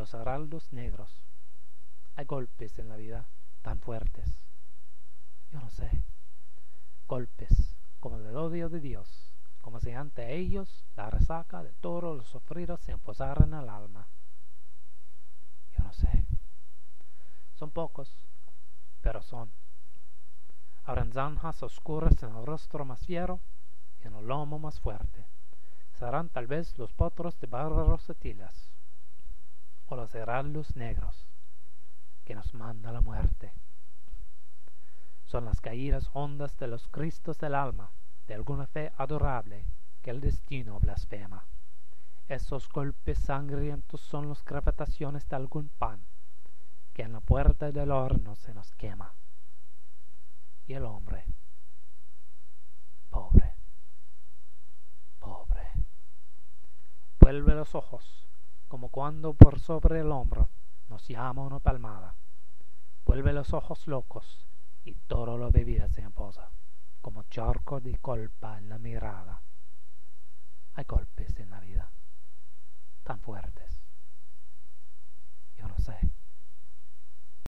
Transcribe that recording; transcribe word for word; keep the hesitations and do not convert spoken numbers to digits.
los heraldos negros. Hay golpes en la vida tan fuertes. Yo no sé. Golpes como del odio de Dios, como si ante ellos la resaca de todos los sufridos se imposara en el alma. Yo no sé. Son pocos, pero son. Habrán zanjas oscuras en el rostro más fiero y en el lomo más fuerte. Serán tal vez los potros de bárbaros etilas, o los heraldos negros que nos manda la muerte. Son las caídas hondas de los cristos del alma, de alguna fe adorable que el destino blasfema. Esos golpes sangrientos son las crepitaciones de algún pan que en la puerta del horno se nos quema. Y el hombre, pobre, pobre, vuelve los ojos como cuando por sobre el hombro nos llama una palmada. Vuelve los ojos locos y todo lo bebida se imposa, como charco de culpa en la mirada. Hay golpes en la vida tan fuertes. Yo no sé.